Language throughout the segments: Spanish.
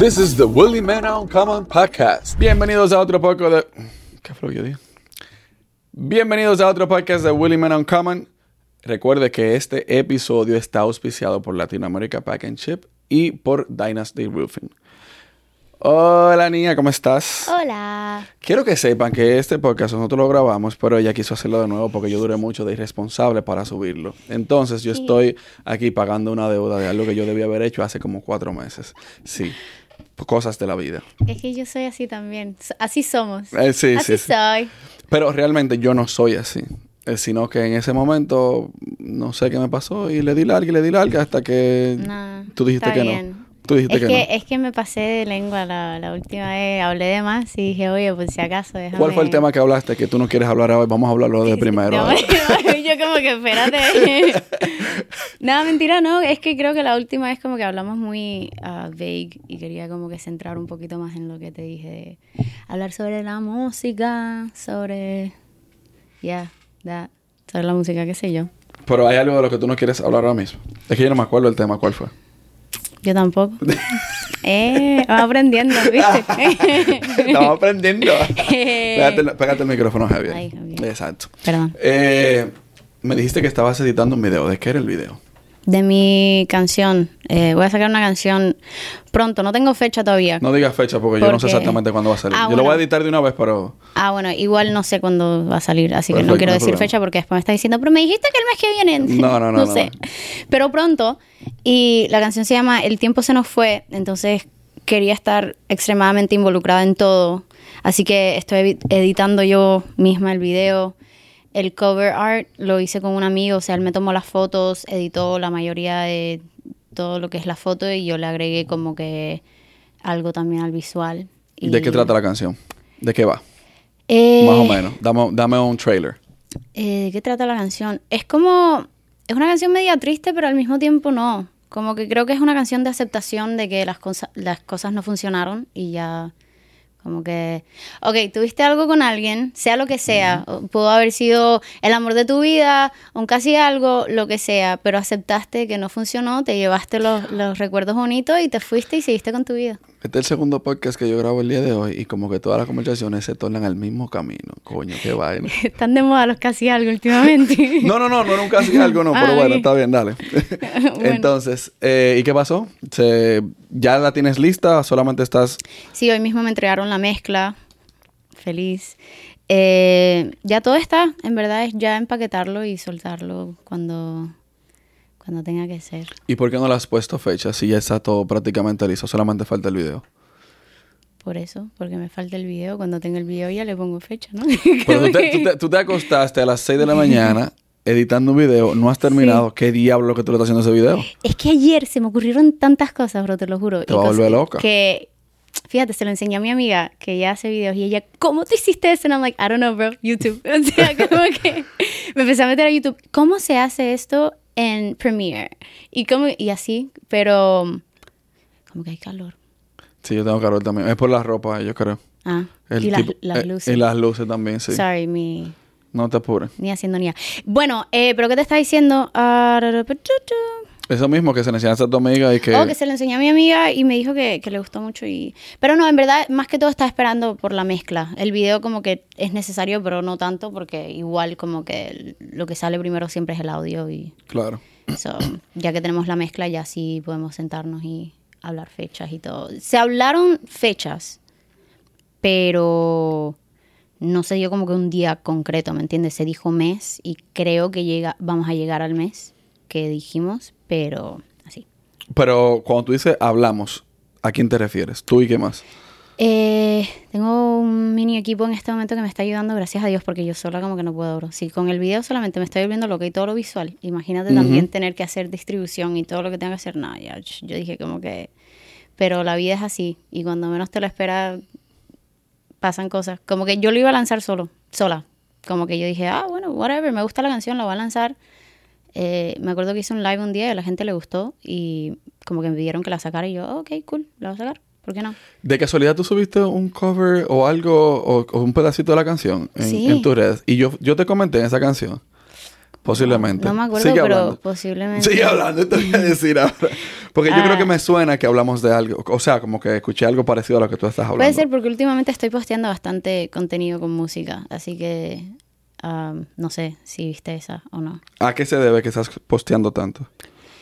This is the Willie Men Uncommon Podcast. Bienvenidos a otro podcast de... ¿Qué fue lo que yo dije? Bienvenidos a otro podcast de Willie Men Uncommon. Recuerde que este episodio está auspiciado por Latino America Pack and Ship y por Dynasty Roofing. Hola, niña, ¿cómo estás? Hola. Quiero que sepan que este podcast nosotros lo grabamos, pero ella quiso hacerlo de nuevo porque yo duré mucho de irresponsable para subirlo. Entonces, yo estoy aquí pagando una deuda de algo que yo debía haber hecho hace como 4 meses. Sí, cosas de la vida. Es que yo soy así también. Así somos. Sí, así soy. Pero realmente yo no soy así. Sino que en ese momento, no sé qué me pasó y le di larga hasta que tú dijiste que bien. no. Tú dijiste que no. Es que me pasé de lengua la última vez, hablé de más y dije, oye, pues si acaso déjame... ¿Cuál fue el tema que hablaste que tú no quieres hablar hoy? Vamos a hablarlo de primero. No, yo como que espérate. No, mentira, no. Es que creo que la última vez como que hablamos muy vague y quería como que centrar un poquito más en lo que te dije. De hablar sobre la música, sobre... sobre la música, qué sé yo. Pero hay algo de lo que tú no quieres hablar ahora mismo. Es que yo no me acuerdo el tema. ¿Cuál fue? Yo tampoco. Vamos aprendiendo, ¿viste? Estamos aprendiendo. Pégate el micrófono, Javier. Ay, Javier. Exacto. Perdón. Me dijiste que estabas editando un video. ¿De qué era el video? De mi canción. Voy a sacar una canción pronto. No tengo fecha todavía. No digas fecha porque yo no sé exactamente cuándo va a salir. Yo lo voy a editar de una vez, pero... bueno, igual no sé cuándo va a salir. Así Perfecto, que no quiero no hay decir problema. fecha porque después me está diciendo, pero me dijiste que el mes que viene. No sé. Pero pronto. Y la canción se llama El tiempo se nos fue. Entonces quería estar extremadamente involucrada en todo. Así que estoy editando yo misma el video. El cover art lo hice con un amigo, o sea, él me tomó las fotos, editó la mayoría de todo lo que es la foto y yo le agregué como que algo también al visual. Y... ¿De qué trata la canción? ¿De qué va? Más o menos. Dame un trailer. ¿De qué trata la canción? Es como... Es una canción media triste, pero al mismo tiempo no. Como que creo que es una canción de aceptación de que las cosas no funcionaron y ya... Como que, tuviste algo con alguien, sea lo que sea, pudo haber sido el amor de tu vida, un casi algo, lo que sea, pero aceptaste que no funcionó, te llevaste los recuerdos bonitos y te fuiste y seguiste con tu vida. Este es el segundo podcast que yo grabo el día de hoy y como que todas las conversaciones se tornan al mismo camino. Coño, qué vaina. Están de moda los casi algo últimamente. No, nunca hacía algo, no, pero bueno, está bien, dale. Bueno. Entonces, ¿y qué pasó? ¿Ya la tienes lista? ¿Solamente estás...? Sí, hoy mismo me entregaron la mezcla. Feliz. Ya todo está. En verdad es ya empaquetarlo y soltarlo cuando tenga que ser. ¿Y por qué no le has puesto fecha si ya está todo prácticamente listo? Solamente falta el video. Por eso, porque me falta el video. Cuando tenga el video ya le pongo fecha, ¿no? Pero tú te acostaste a las 6 de la mañana editando un video, no has terminado. Sí. ¿Qué diablo que tú le estás haciendo ese video? Es que ayer se me ocurrieron tantas cosas, bro, te lo juro. Te va a volver loca. Que, fíjate, se lo enseñé a mi amiga que ella hace videos y ella, ¿cómo tú hiciste eso? And I'm like, I don't know, bro, YouTube. O sea, como que me empecé a meter a YouTube. ¿Cómo se hace esto en Premiere? Y así, pero como que hay calor. Sí, yo tengo calor también. Es por la ropa, yo creo. Y las luces. Y las luces también, sí. Sorry, No te apures. Ni haciendo ni nada. Bueno, pero ¿qué te está diciendo? Eso mismo, que se le enseñaste a tu amiga y que... que se lo enseñó a mi amiga y me dijo que le gustó mucho y... Pero no, en verdad, más que todo estaba esperando por la mezcla. El video como que es necesario, pero no tanto, porque igual como que lo que sale primero siempre es el audio y... Claro. So, ya que tenemos la mezcla, ya sí podemos sentarnos y hablar fechas y todo. Se hablaron fechas, pero... No se dio como que un día concreto, ¿me entiendes? Se dijo mes y creo que vamos a llegar al mes que dijimos, pero así. Pero cuando tú dices hablamos, ¿a quién te refieres? ¿Tú y qué más? Tengo un mini equipo en este momento que me está ayudando, gracias a Dios, porque yo sola como que no puedo, bro. Si con el video solamente me estoy volviendo loca y todo lo visual, imagínate también tener que hacer distribución y todo lo que tenga que hacer. No, ya, yo dije como que... Pero la vida es así y cuando menos te lo esperas... pasan cosas. Como que yo lo iba a lanzar sola. Como que yo dije, bueno, whatever, me gusta la canción, la voy a lanzar. Me acuerdo que hice un live un día y a la gente le gustó y como que me pidieron que la sacara y yo, ok, cool, la voy a sacar. ¿Por qué no? ¿De casualidad tú subiste un cover o algo o un pedacito de la canción en tus redes? Y yo te comenté en esa canción. Posiblemente. No me acuerdo, Sigue pero hablando. posiblemente. Sigue hablando, te voy a decir ahora. Porque yo creo que me suena que hablamos de algo. O sea, como que escuché algo parecido a lo que tú estás hablando. Puede ser porque últimamente estoy posteando bastante contenido con música, así que no sé si viste esa o no. ¿A qué se debe que estás posteando tanto? ¿O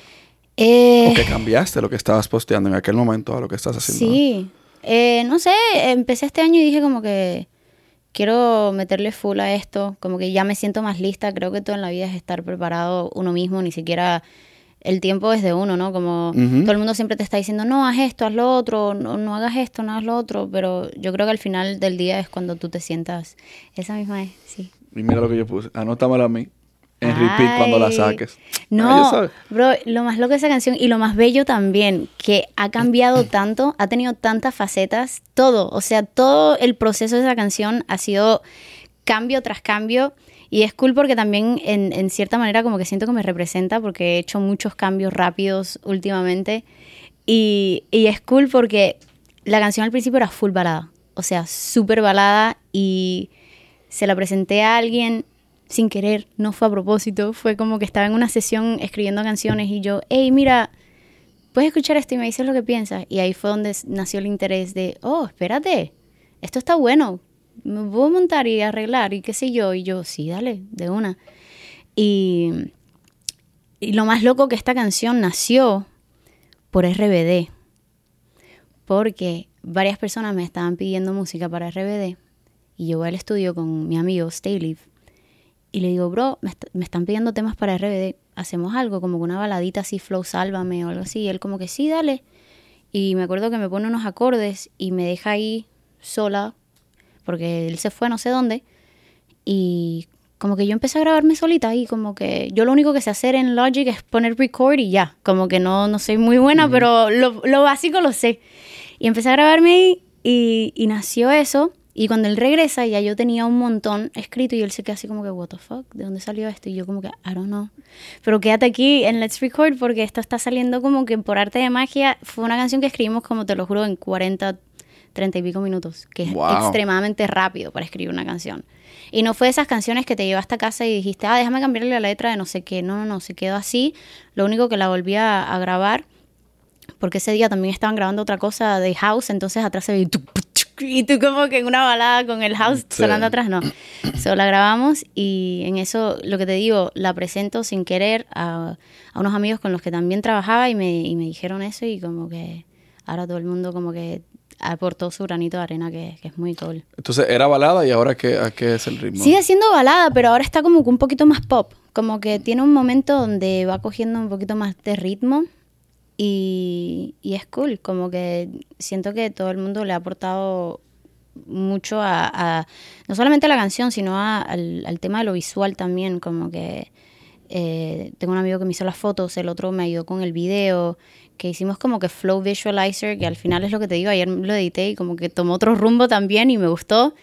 que cambiaste lo que estabas posteando en aquel momento a lo que estás haciendo? Sí. No sé, empecé este año y dije como que quiero meterle full a esto, como que ya me siento más lista. Creo que todo en la vida es estar preparado uno mismo, ni siquiera el tiempo es de uno, ¿no? Como todo el mundo siempre te está diciendo, no, haz esto, haz lo otro, no hagas esto, no hagas lo otro, pero yo creo que al final del día es cuando tú te sientas, esa misma es, sí. Y mira lo que yo puse, anótamelo a mí, en repeat cuando la saques. No, bro, lo más loco de esa canción y lo más bello también, que ha cambiado tanto, ha tenido tantas facetas, todo, o sea, todo el proceso de esa canción ha sido cambio tras cambio. Y es cool porque también en cierta manera como que siento que me representa porque he hecho muchos cambios rápidos últimamente. Y es cool porque la canción al principio era full balada. O sea, súper balada y se la presenté a alguien sin querer, no fue a propósito. Fue como que estaba en una sesión escribiendo canciones y yo, hey, mira, puedes escuchar esto y me dices lo que piensas. Y ahí fue donde nació el interés de, oh, espérate, esto está bueno. Me puedo montar y arreglar y qué sé yo. Y yo, sí, dale, de una. Y lo más loco que esta canción nació por RBD. Porque varias personas me estaban pidiendo música para RBD. Y yo voy al estudio con mi amigo Stayleaf. Y le digo, bro, me están pidiendo temas para RBD. ¿Hacemos algo? Como una baladita así, flow, sálvame o algo así. Y él como que sí, dale. Y me acuerdo que me pone unos acordes y me deja ahí sola porque él se fue no sé dónde, y como que yo empecé a grabarme solita y como que yo lo único que sé hacer en Logic es poner record y ya, como que no soy muy buena, pero lo básico lo sé. Y empecé a grabarme ahí y nació eso, y cuando él regresa ya yo tenía un montón escrito y él se queda así como que, what the fuck, ¿de dónde salió esto? Y yo como que, I don't know. Pero quédate aquí en Let's Record porque esto está saliendo como que por arte de magia. Fue una canción que escribimos, como te lo juro, en 30 y pico minutos, que es extremadamente rápido para escribir una canción. Y no fue de esas canciones que te llevaste a casa y dijiste, déjame cambiarle la letra de no sé qué. No, se quedó así. Lo único que la volví a grabar, porque ese día también estaban grabando otra cosa de house, entonces atrás se ve y tú como que en una balada con el house sonando atrás, no. Solo la grabamos y en eso, lo que te digo, la presento sin querer a unos amigos con los que también trabajaba y me dijeron eso y como que ahora todo el mundo como que aportó su granito de arena, que es muy cool. Entonces, ¿era balada y ahora a qué es el ritmo? Sigue siendo balada, pero ahora está como que un poquito más pop. Como que tiene un momento donde va cogiendo un poquito más de ritmo y es cool. Como que siento que todo el mundo le ha aportado mucho no solamente a la canción, sino al tema de lo visual también. Como que tengo un amigo que me hizo las fotos, el otro me ayudó con el video, que hicimos como que Flow Visualizer, que al final es lo que te digo, ayer lo edité y como que tomó otro rumbo también y me gustó.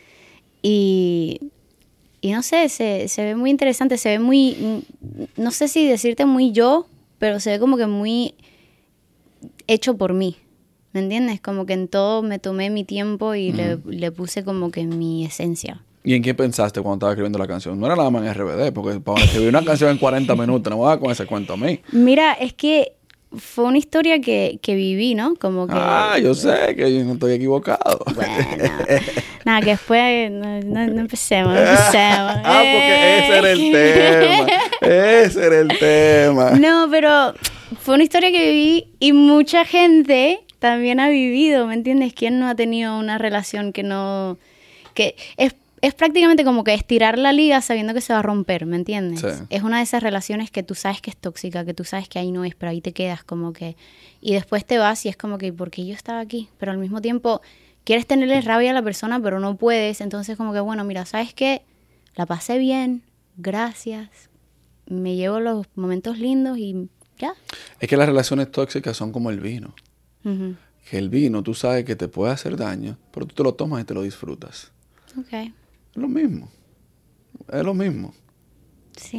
Y no sé, se ve muy interesante, se ve muy, no sé si decirte muy yo, pero se ve como que muy hecho por mí, ¿me entiendes? Como que en todo me tomé mi tiempo y le puse como que mi esencia. ¿Y en qué pensaste cuando estabas escribiendo la canción? No era nada más en RBD, porque para escribir una canción en 40 minutos, no me voy a dar con ese cuento a mí. Mira, es que fue una historia que viví, ¿no? Como que... yo sé que yo no estoy equivocado. Bueno, nada, que después no empecemos. Porque ese era el tema. Ese era el tema. No, pero fue una historia que viví y mucha gente también ha vivido, ¿me entiendes? ¿Quién no ha tenido una relación que no... que es prácticamente como que estirar la liga sabiendo que se va a romper, ¿me entiendes? Sí. Es una de esas relaciones que tú sabes que es tóxica, que tú sabes que ahí no es, pero ahí te quedas como que... Y después te vas y es como que, ¿por qué yo estaba aquí? Pero al mismo tiempo quieres tenerle rabia a la persona, pero no puedes. Entonces como que, bueno, mira, ¿sabes qué? La pasé bien, gracias. Me llevo los momentos lindos y ya. Es que las relaciones tóxicas son como el vino. Uh-huh. Que el vino, tú sabes que te puede hacer daño, pero tú te lo tomas y te lo disfrutas. Ok. Es lo mismo. Es lo mismo. Sí.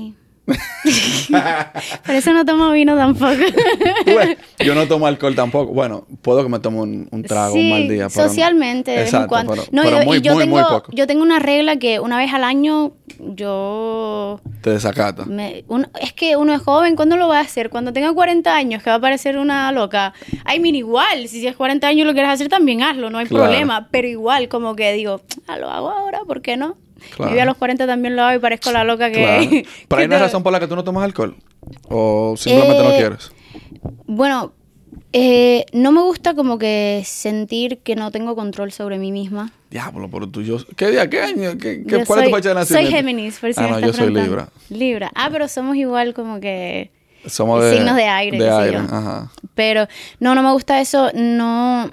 Por eso no tomo vino tampoco. Pues, yo no tomo alcohol tampoco. Bueno, puedo que me tome un trago un mal día. Pero socialmente, de vez en cuando. Pero muy poco. Yo tengo una regla que una vez al año yo... Te desacata. Es que uno es joven, ¿cuándo lo va a hacer? Cuando tenga 40 años, que va a parecer una loca. Ay, mira, igual, si es 40 años y lo quieres hacer, también hazlo, no hay problema. Pero igual, como que digo, lo hago ahora, ¿por qué no? Claro. Yo a los 40 también lo hago y parezco la loca que... Claro. ¿Pero hay una razón por la que tú no tomas alcohol? ¿O simplemente no quieres? Bueno, no me gusta como que sentir que no tengo control sobre mí misma. Diablo, pero tú, ¿qué día? ¿Qué año? ¿Cuál es tu fecha de nacimiento? Soy Géminis, por si me no, yo soy Libra. Libra. Pero somos igual como que... Somos signos de aire. De aire, ajá. Pero no me gusta eso. No...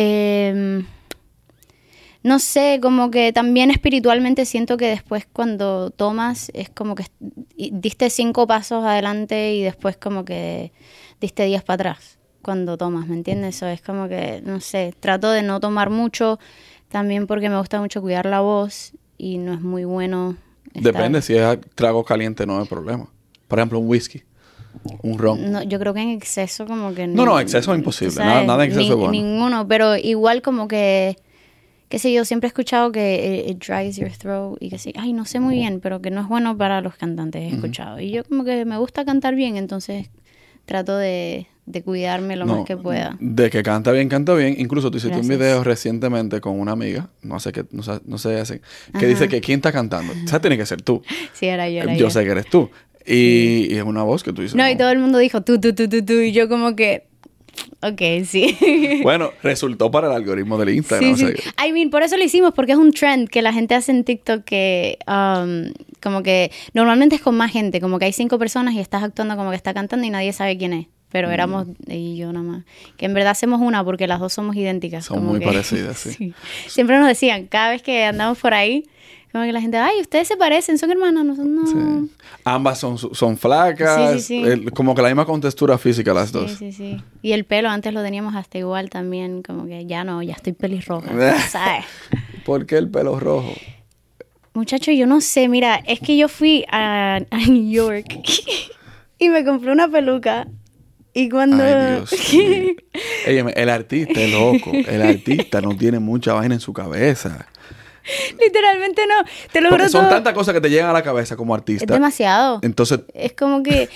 no sé, como que también espiritualmente siento que después cuando tomas es como que diste 5 pasos adelante y después como que diste 10 para atrás cuando tomas, ¿me entiendes? Eso es como que, no sé, trato de no tomar mucho también porque me gusta mucho cuidar la voz y no es muy bueno Depende, si es trago caliente no hay problema. Por ejemplo, un whisky, un ron. No, yo creo que en exceso como que... No, exceso es imposible, nada en exceso es bueno. Ninguno, pero igual como que... qué sé yo, siempre he escuchado que it dries your throat y que sí, no sé muy bien, pero que no es bueno para los cantantes, he escuchado. Y yo como que me gusta cantar bien, entonces trato de cuidarme lo más que pueda. De que canta bien. Incluso tú hiciste un video recientemente con una amiga, no sé, que dice que quién está cantando. O sea, tiene que ser tú. Sí, era yo. Yo sé que eres tú. Y es una voz que tú dices. No, y todo el mundo dijo tú, y yo como que... Ok, sí. Bueno, resultó para el algoritmo del Instagram. Sí. Por eso lo hicimos, porque es un trend que la gente hace en TikTok que como que normalmente es con más gente, como que hay 5 personas y estás actuando como que está cantando y nadie sabe quién es. Pero éramos ella y yo nada más. Que en verdad hacemos una porque las dos somos idénticas. Son muy parecidas, sí. Sí. Siempre nos decían, cada vez que andamos por ahí, como que la gente, ustedes se parecen, son hermanas, nosotros no. Sí. Ambas son flacas, sí. como que la misma contextura física las dos. Sí. Y el pelo antes lo teníamos hasta igual también, como que ya estoy pelirroja, ¿sabes? ¿Por qué el pelo rojo? Muchacho, yo no sé, mira, es que yo fui a New York y me compré una peluca. Y cuando... Ay, Dios mío. El artista es loco. El artista no tiene mucha vaina en su cabeza. Literalmente no. Te lo juro. Son tantas cosas que te llegan a la cabeza como artista. Es demasiado. Entonces... Es como que...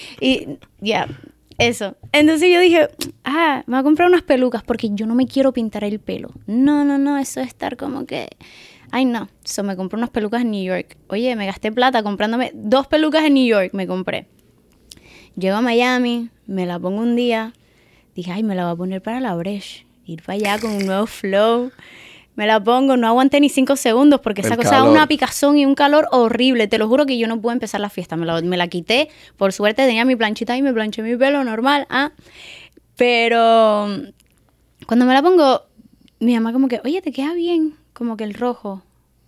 Eso. Entonces yo dije, me voy a comprar unas pelucas porque yo no me quiero pintar el pelo. No. Eso de estar como que... Ay, no. Me compré unas pelucas en New York. Oye, me gasté plata comprándome 2 pelucas en New York. Me compré. Llego a Miami, me la pongo un día, dije, me la voy a poner para la Breche, ir para allá con un nuevo flow, me la pongo, no aguanté ni 5 segundos porque esa cosa da una picazón y un calor horrible, te lo juro que yo no pude empezar la fiesta, me la quité, por suerte tenía mi planchita y me planché mi pelo normal, pero cuando me la pongo, mi mamá como que, oye, te queda bien, como que el rojo,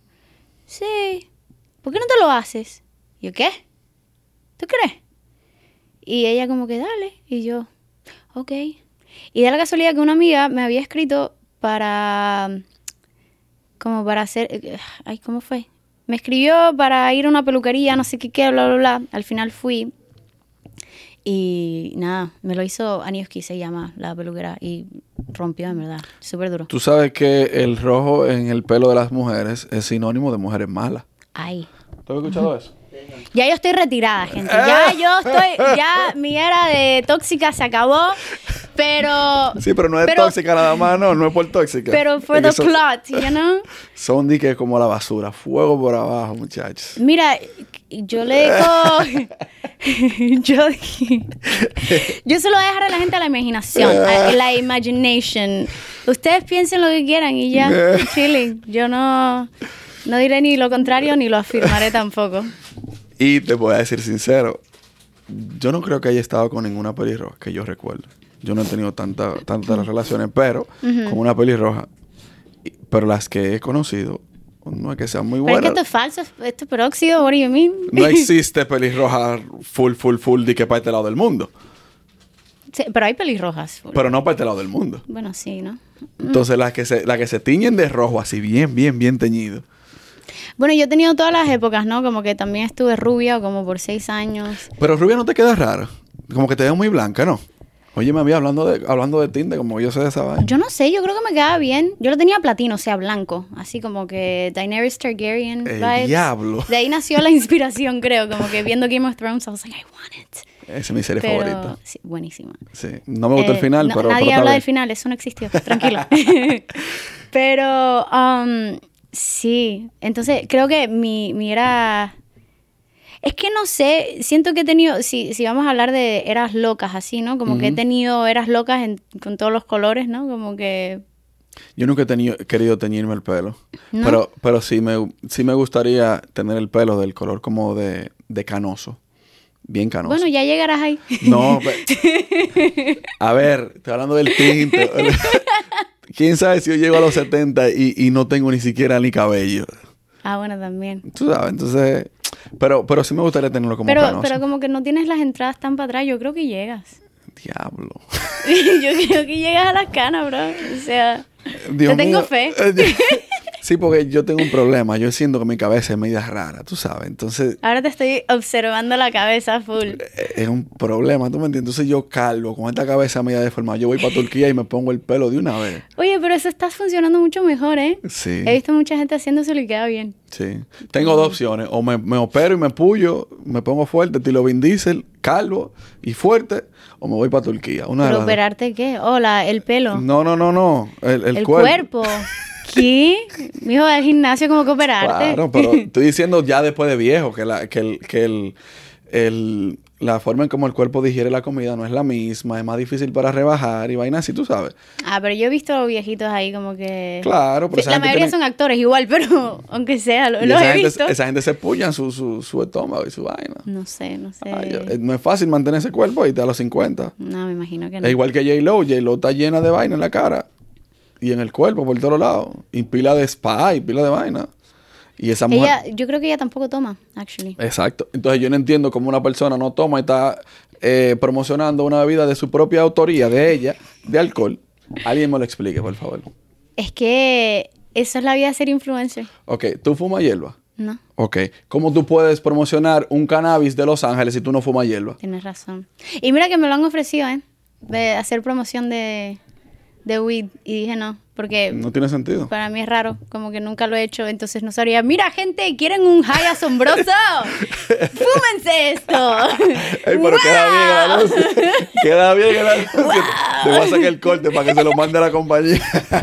sí, ¿por qué no te lo haces? Y yo, ¿qué? ¿Tú crees? Y ella como que, dale. Y yo, ok. Y da la casualidad que una amiga me había escrito para hacer... ¿cómo fue? Me escribió para ir a una peluquería, no sé qué, bla. Al final fui. Y nada, me lo hizo Anioski, se llama la peluquera. Y rompió, en verdad. Súper duro. Tú sabes que el rojo en el pelo de las mujeres es sinónimo de mujeres malas. Ay. ¿Tú has escuchado eso? Ya yo estoy retirada, gente. Ya mi era de tóxica se acabó, pero... Sí, pero no es tóxica nada más, no es por tóxica. Pero for the plot, you know? Son como la basura, fuego por abajo, muchachos. Mira, yo le digo... yo se lo voy a dejar a la gente a la imaginación, a la imagination. Ustedes piensen lo que quieran y ya, chilling. Yo no diré ni lo contrario ni lo afirmaré tampoco. Y te voy a decir sincero, yo no creo que haya estado con ninguna pelirroja que yo recuerdo. Yo no he tenido tantas relaciones, pero con una pelirroja. Pero las que he conocido, no es que sean muy buenas. Pero es que esto es falso, esto es peróxido, what do you mean? No existe pelirroja full de que para este lado del mundo. Sí, pero hay pelirrojas. Pero no para este lado del mundo. Bueno, sí, ¿no? Entonces las que se tiñen de rojo así bien teñido. Bueno, yo he tenido todas las épocas, ¿no? Como que también estuve rubia como por 6 años. Pero rubia no te queda rara. Como que te ves muy blanca, ¿no? Oye, me había hablando de Tinder, como yo sé de esa vaina. Yo no sé, yo creo que me quedaba bien. Yo lo tenía platino, o sea, blanco. Así como que Daenerys Targaryen El vibes. diablo. De ahí nació la inspiración, creo. Como que viendo Game of Thrones, I was like, I want it. Esa es mi serie Pero, favorita. sí, buenísima. Sí. No me gustó el final, no, pero... nadie pero habla está del final, eso no existió. Tranquilo. Pero, sí. Entonces, creo que mi era... Es que no sé, siento que he tenido, si vamos a hablar de eras locas así, ¿no? Como que he tenido eras locas con todos los colores, ¿no? Como que... Yo nunca he querido teñirme el pelo. ¿No? Pero sí me gustaría tener el pelo del color como de canoso. Bien canoso. Bueno, ya llegarás ahí. No, a ver, estoy hablando del tinte. ¿Quién sabe si yo llego a los 70 y no tengo ni siquiera ni cabello? Ah, bueno, también. Tú sabes, entonces... Pero sí me gustaría tenerlo como canoso. Pero como que no tienes las entradas tan para atrás, yo creo que llegas. Diablo. Yo creo que llegas a las canas, bro. O sea, Dios te tengo mío. fe. Sí, porque yo tengo un problema. Yo siento que mi cabeza es media rara, tú sabes. Entonces, Ahora te estoy observando la cabeza full. es un problema, ¿tú me entiendes? Entonces yo calvo con esta cabeza media deformada. Yo voy para Turquía y me pongo el pelo de una vez. Oye, pero eso está funcionando mucho mejor, ¿eh? Sí, He visto mucha gente haciéndose y queda bien. sí. Tengo dos opciones. O me opero y me pullo, me pongo fuerte, estilo Vin Diesel, calvo y fuerte, o me voy para Turquía. Una de ¿Pero las dos. operarte qué? Hola, el pelo. No. El cuerpo. ¿Qué? Mijo, al gimnasio como que operarte. Claro, pero estoy diciendo ya después de viejo que la forma en cómo el cuerpo digiere la comida no es la misma, es más difícil para rebajar y vainas así, tú sabes. Ah, pero yo he visto viejitos ahí como que... Claro, pero Sí, la mayoría son actores igual, pero aunque sea, los he visto. Esa gente se pullan su estómago y su vaina. No sé. No es fácil mantener ese cuerpo ahí a los 50. No, me imagino que no. Es igual que J-Lo. J-Lo está llena de vaina en la cara y en el cuerpo por todos lados. Y pila de spa y pila de vaina. Y esa mujer... Yo creo que ella tampoco toma, actually. Exacto. Entonces yo no entiendo cómo una persona no toma y está promocionando una bebida de su propia autoría, de ella, de alcohol. Alguien me lo explique, por favor. Es que eso es la vida de ser influencer. Ok, ¿tú fumas hierba? No, Ok. ¿Cómo tú puedes promocionar un cannabis de Los Ángeles si tú no fumas hierba? tienes razón. Y mira que me lo han ofrecido, ¿eh? De hacer promoción de weed. Y dije no, porque No tiene sentido. para mí es raro. Como que nunca lo he hecho, entonces no sabría. Mira, gente, ¿quieren un high asombroso? ¡Fúmense esto! Ey, pero queda bien el anuncio. Queda bien el anuncio. Te voy a sacar el corte para que se lo mande a la compañía.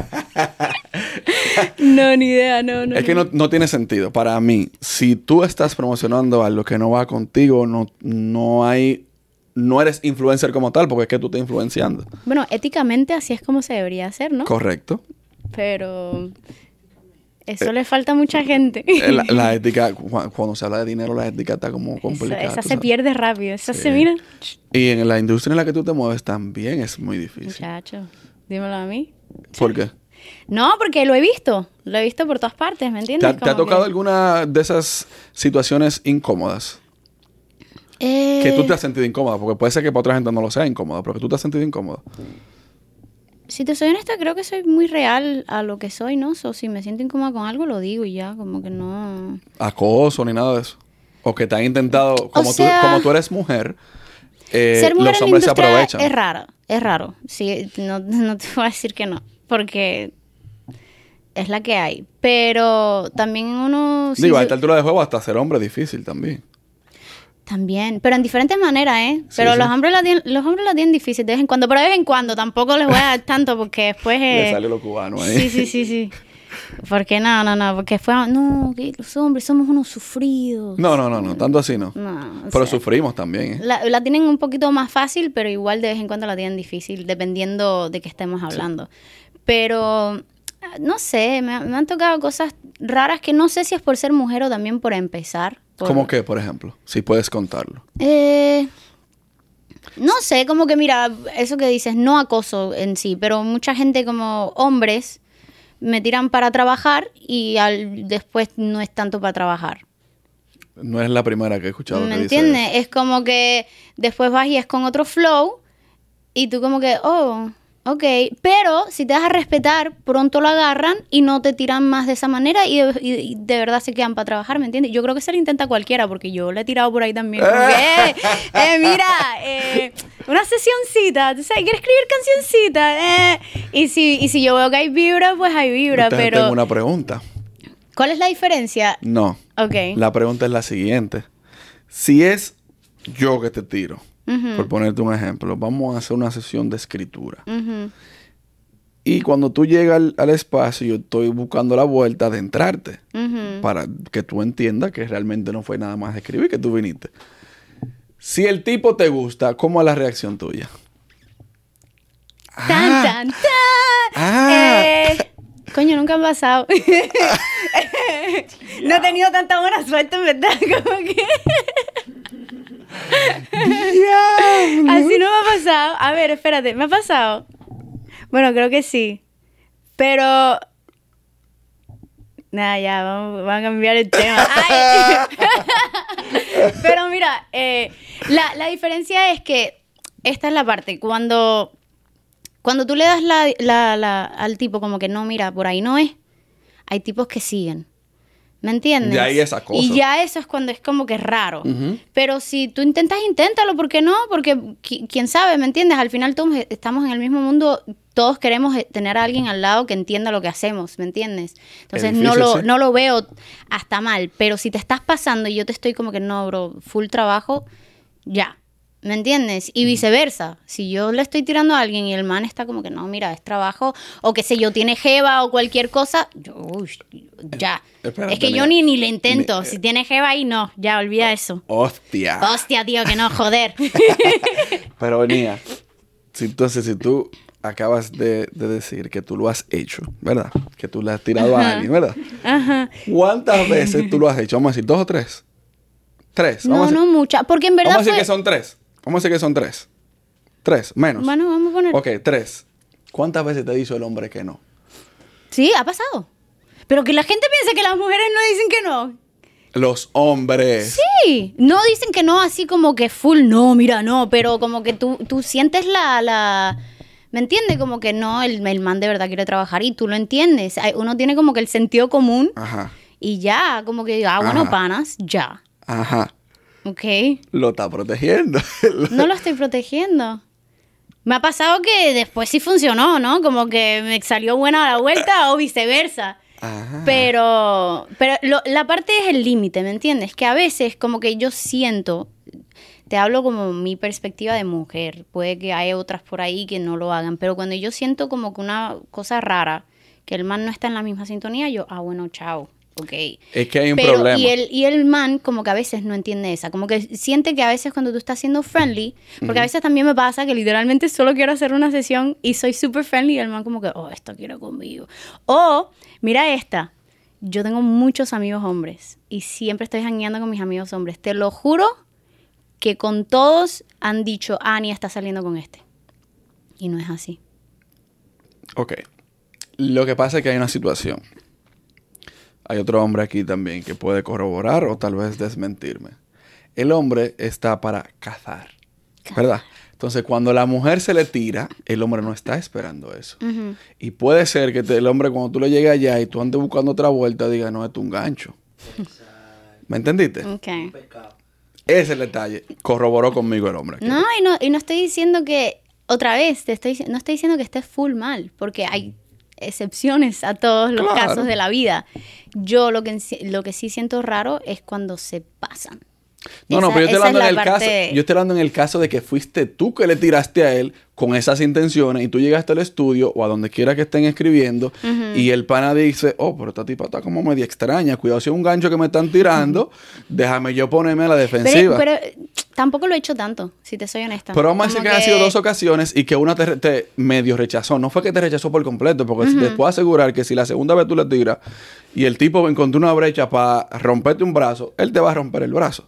No, ni idea, no. Es que no tiene sentido. Para mí, si tú estás promocionando algo que no va contigo, no eres influencer como tal, porque es que tú estás influenciando. Bueno, éticamente así es como se debería hacer, ¿no? Correcto. Pero eso le falta a mucha gente. La ética, cuando se habla de dinero, la ética está como complicada. Esa tú se sabes. pierde rápido. Esa Sí. se mira. Y en la industria en la que tú te mueves también es muy difícil. Muchacho, dímelo a mí. ¿Por qué? No, porque lo he visto. Lo he visto por todas partes, ¿me ¿Te entiendes? ha Como tocado que- alguna de esas situaciones incómodas? Que tú te has sentido incómoda, porque puede ser que para otra gente no lo sea incómoda, pero que tú te has sentido incómoda. Si te soy honesta, creo que soy muy real a lo que soy, ¿no? So, si me siento incómoda con algo, lo digo y ya, como que no... Acoso ni nada de eso. O que te han intentado, como sea, tú eres mujer, ser mujer los en la hombres se industria aprovechan. es raro. Sí, no te voy a decir que no, porque es la que hay. Pero también uno... sí Digo, a se- esta altura de juego hasta ser hombre es difícil también. También, pero en diferentes maneras, ¿eh? Sí, Pero sí. los hombres la tienen difícil de vez en cuando, pero de vez en cuando tampoco les voy a dar tanto porque después... Le sale lo cubano ahí. Sí. Porque no, porque después, no, que los hombres somos unos sufridos. No, tanto así no. No, o Pero sea, sufrimos también, ¿eh? la tienen un poquito más fácil, pero igual de vez en cuando la tienen difícil, dependiendo de qué estemos hablando. Pero, no sé, me han tocado cosas raras que no sé si es por ser mujer o también por empezar. ¿Cómo qué, por ejemplo? Si puedes contarlo. No sé, como que mira, eso que dices, no acoso en sí, pero mucha gente como hombres me tiran para trabajar y después no es tanto para trabajar. No eres la primera que he escuchado ¿Me que dice entiendes? eso. Es como que después vas y es con otro flow y tú como que, oh, Ok, pero si te das a respetar, pronto lo agarran y no te tiran más de esa manera y de verdad se quedan para trabajar, ¿me entiendes? Yo creo que se lo intenta cualquiera porque yo le he tirado por ahí también. Como que, mira, una sesioncita, ¿tú sabes? ¿Quieres escribir cancioncita? Y si yo veo que hay vibra, pues hay vibra, Entonces, pero... tengo una pregunta. ¿Cuál es la diferencia? No. Ok. La pregunta es la siguiente. Si es yo que te tiro, por ponerte un ejemplo, vamos a hacer una sesión de escritura. Y cuando tú llegas al espacio, yo estoy buscando la vuelta de entrarte para que tú entiendas que realmente no fue nada más escribir, que tú viniste. Si el tipo te gusta, ¿cómo es la reacción tuya? ¡Tan, tan, tan! Coño, nunca ha pasado. No he tenido tanta buena suerte, en verdad. Como que... Así no me ha pasado. A ver, espérate, ¿me ha pasado? Bueno, creo que sí. Pero... Nada, ya, vamos a cambiar el tema. ¡Ay! Pero mira, la diferencia es que esta es la parte. Cuando tú le das al tipo como que no, mira, por ahí no es, hay tipos que siguen. ¿Me entiendes? Ya hay esa cosa. Y ya eso es cuando es como que raro. Pero si tú inténtalo, ¿por qué no? Porque quién sabe, ¿me entiendes? Al final todos estamos en el mismo mundo, todos queremos tener a alguien al lado que entienda lo que hacemos, ¿me entiendes? Entonces no lo veo hasta mal, pero si te estás pasando y yo te estoy como que no, bro, full trabajo, ya. ¿Me entiendes? Y viceversa. Si yo le estoy tirando a alguien y el man está como que no, mira, es trabajo, o qué sé yo, tiene jeva o cualquier cosa, ya. Espérate, es que yo ni le intento. Si tiene jeva ahí, no, ya, olvida eso. Hostia, tío, que no, joder. Pero venía, si tú acabas de decir que tú lo has hecho, ¿verdad? Que tú le has tirado a alguien, ¿verdad? Ajá. ¿Cuántas veces tú lo has hecho? Vamos a decir, 2 o 3. 3. No muchas. Porque en verdad Vamos a decir que son 3. Vamos a decir que son 3. 3, menos. Bueno, vamos a poner... Ok, 3. ¿Cuántas veces te dice el hombre que no? Sí, ha pasado. Pero que la gente piensa que las mujeres no dicen que no. Los hombres. Sí. No dicen que no así como que full, no, mira, no. Pero como que tú sientes ¿me entiendes? Como que no, el man de verdad quiere trabajar y tú lo entiendes. Uno tiene como que el sentido común. Ajá. Y ya, como que, bueno, panas, ya. Ajá. Ok. Lo está protegiendo. No lo estoy protegiendo. Me ha pasado que después sí funcionó, ¿no? Como que me salió buena la vuelta o viceversa. Ajá. Pero la parte es el límite, ¿me entiendes? Que a veces como que yo siento, te hablo como mi perspectiva de mujer, puede que haya otras por ahí que no lo hagan, pero cuando yo siento como que una cosa rara, que el man no está en la misma sintonía, yo, bueno, chao. Okay. Es que hay un problema. Y el man como que a veces no entiende esa. Como que siente que a veces cuando tú estás siendo friendly, porque a veces también me pasa que literalmente solo quiero hacer una sesión y soy súper friendly y el man como que, esto quiere conmigo. O, mira esta, yo tengo muchos amigos hombres y siempre estoy jangueando con mis amigos hombres. Te lo juro que con todos han dicho, Ania está saliendo con este. Y no es así. Ok. Lo que pasa es que hay una situación. Hay otro hombre aquí también que puede corroborar o tal vez desmentirme. El hombre está para cazar, ¿verdad? Entonces, cuando la mujer se le tira, el hombre no está esperando eso. Y puede ser que el hombre, cuando tú le llegues allá y tú andes buscando otra vuelta, diga, no, esto es un gancho. ¿Me entendiste? Okay. Ese es el detalle. Corroboró conmigo el hombre. No, y no estoy diciendo que, otra vez, no estoy diciendo que estés full mal, porque hay excepciones a todos los casos de la vida. Yo lo que sí siento raro es cuando se pasan. Pero yo estoy hablando yo estoy hablando en el caso de que fuiste tú que le tiraste a él con esas intenciones y tú llegaste al estudio o a donde quiera que estén escribiendo y el pana dice, pero esta tipa está como media extraña, cuidado si es un gancho que me están tirando, déjame yo ponerme a la defensiva. Pero tampoco lo he hecho tanto, si te soy honesta. Pero vamos a decir que han sido 2 ocasiones y que una te medio rechazó. No fue que te rechazó por completo, porque te puedo asegurar que si la segunda vez tú le tiras y el tipo encontró una brecha para romperte un brazo, él te va a romper el brazo.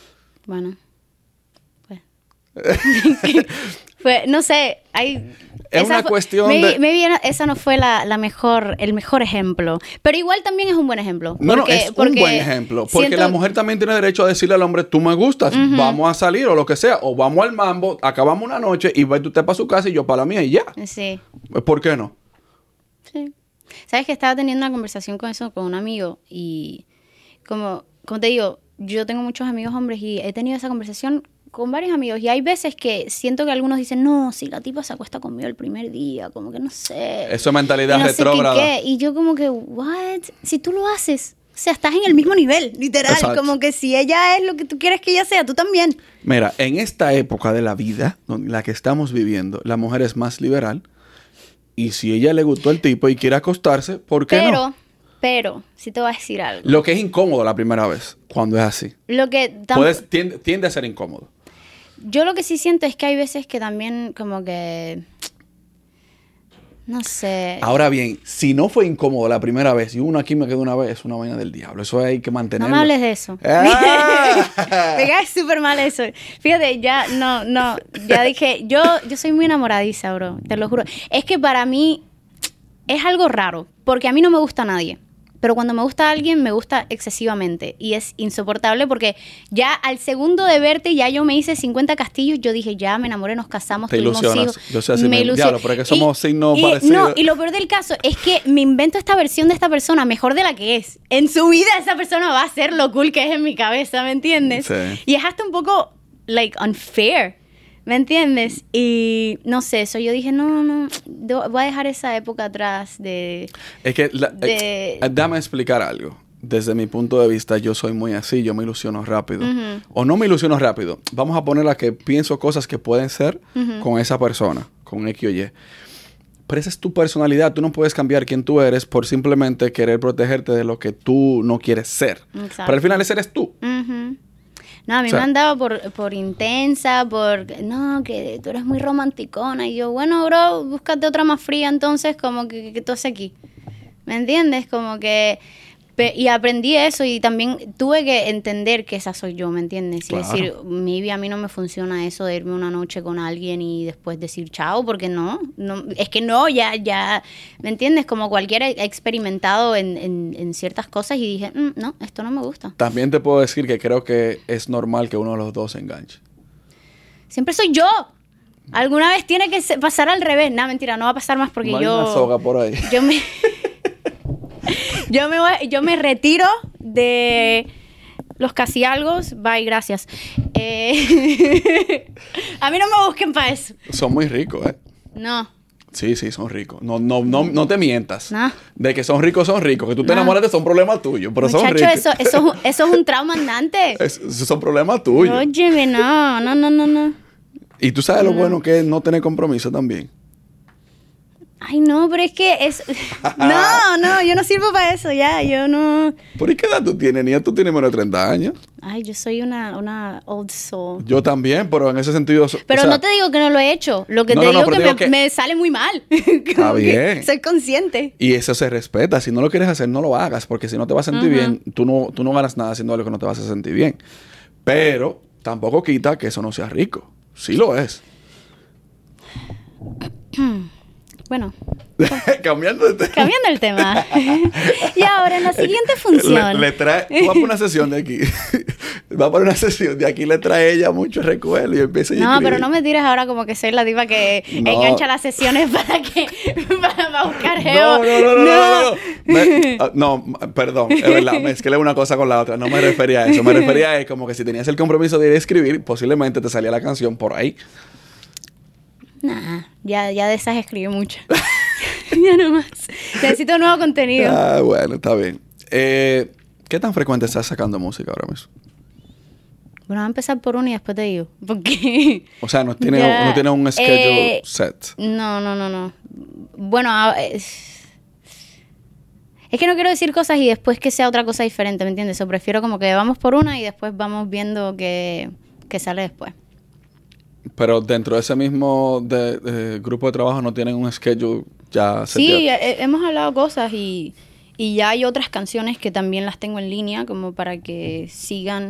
Bueno, pues. No sé, hay... es una cuestión de... Maybe esa no fue el mejor ejemplo. Pero igual también es un buen ejemplo. Es un buen ejemplo. Porque la mujer también tiene derecho a decirle al hombre, tú me gustas, vamos a salir o lo que sea. O vamos al mambo, acabamos una noche y va usted para su casa y yo para la mía y ya. Sí. ¿Por qué no? Sí. Sabes que estaba teniendo una conversación con un amigo y como te digo, yo tengo muchos amigos hombres y he tenido esa conversación con varios amigos y hay veces que siento que algunos dicen, no, si la tipa se acuesta conmigo el primer día, como que no sé. Eso es mentalidad no retrógrada. Sé qué. Y yo como que, what? Si tú lo haces, o sea, estás en el mismo nivel, literal. Exacto. Como que si ella es lo que tú quieres que ella sea, tú también. Mira, en esta época de la vida, la que estamos viviendo, la mujer es más liberal y si ella le gustó el tipo y quiere acostarse, ¿por qué no? Pero, sí te voy a decir algo. Lo que es incómodo la primera vez, cuando es así. Lo que tiende a ser incómodo. Yo lo que sí siento es que hay veces que también como que... No sé. Ahora bien, si no fue incómodo la primera vez y uno aquí me quedó una vez, es una vaina del diablo. Eso hay que mantenerlo. No me hables de eso. ¡Ah! Me cae súper mal eso. Fíjate, ya dije, yo soy muy enamoradiza, bro, te lo juro. Es que para mí es algo raro, porque a mí no me gusta nadie. Pero cuando me gusta alguien, me gusta excesivamente. Y es insoportable porque ya al segundo de verte, ya yo me hice 50 castillos. Yo dije, ya me enamoré, nos casamos, tuvimos hijos. Yo sé así, diablo, pero es que somos signos parecidos. No, y lo peor del caso es que me invento esta versión de esta persona mejor de la que es. En su vida esa persona va a ser lo cool que es en mi cabeza, ¿me entiendes? Sí. Y es hasta un poco, unfair. ¿Me entiendes? Y no sé, eso yo dije, no, voy a dejar esa época atrás de... Es que, dame explicar algo. Desde mi punto de vista, yo soy muy así, yo me ilusiono rápido. O no me ilusiono rápido. Vamos a ponerla que pienso cosas que pueden ser con esa persona, con X o Y. Pero esa es tu personalidad. Tú no puedes cambiar quién tú eres por simplemente querer protegerte de lo que tú no quieres ser. Exacto. Pero al final ese eres tú. No, a mí me han dado por intensa, no, que tú eres muy romanticona. Y yo, bueno, bro, búscate otra más fría entonces, como que tú haces aquí. ¿Me entiendes? Como que... Y aprendí eso y también tuve que entender que esa soy yo, ¿me entiendes? Claro. Y decir, maybe a mí no me funciona eso de irme una noche con alguien y después decir chao, porque no, es que no, ya, ¿me entiendes? Como cualquiera ha experimentado en ciertas cosas y dije, no, esto no me gusta. También te puedo decir que creo que es normal que uno de los dos se enganche. Siempre soy yo. Alguna vez tiene que pasar al revés. No, mentira, no va a pasar más porque no hay una soga por ahí. Yo me retiro de los casi algos. Bye, gracias. A mí no me busquen para eso. Son muy ricos, ¿eh? No. Sí, son ricos. No te mientas. No. De que son ricos. Que tú te enamoraste son problemas tuyos, pero Muchacho, son ricos. eso es un trauma andante. Esos son problemas tuyos. Óyeme, no. Y tú sabes lo bueno que es no tener compromiso también. Ay, no, pero es que es... No, yo no sirvo para eso, ya, yo no... ¿Por qué edad tú tienes, niña? Tú tienes menos de 30 años. Ay, yo soy una old soul. Yo también, pero en ese sentido... Pero no te digo que no lo he hecho. Lo que te digo es que me sale muy mal. Está bien. Soy consciente. Y eso se respeta. Si no lo quieres hacer, no lo hagas. Porque si no te vas a sentir bien, tú no ganas nada haciendo algo que no te vas a sentir bien. Pero tampoco quita que eso no sea rico. Sí lo es. Bueno. Cambiando el tema. Y ahora en la siguiente función. Tú vas por una sesión de aquí. Va por una sesión de aquí, le trae ella mucho recuerdo y empieza a escribir. Pero no me tires ahora como que soy la diva que engancha las sesiones para buscar geo. No, perdón, es verdad, mezclé una cosa con la otra. No me refería a eso. Me refería a como que si tenías el compromiso de ir a escribir, posiblemente te salía la canción por ahí. Nah, ya de esas escribí mucho. Ya no más. Necesito nuevo contenido. Bueno, está bien. ¿Qué tan frecuente estás sacando música ahora mismo? Bueno, voy a empezar por uno y después te digo. Porque... O sea, no tiene un schedule set. No. Bueno, es que no quiero decir cosas y después que sea otra cosa diferente, ¿me entiendes? O prefiero como que vamos por una y después vamos viendo qué sale después. Pero dentro de ese mismo grupo de trabajo no tienen un schedule ya seteado. Sí, hemos hablado cosas y ya hay otras canciones que también las tengo en línea como para que sigan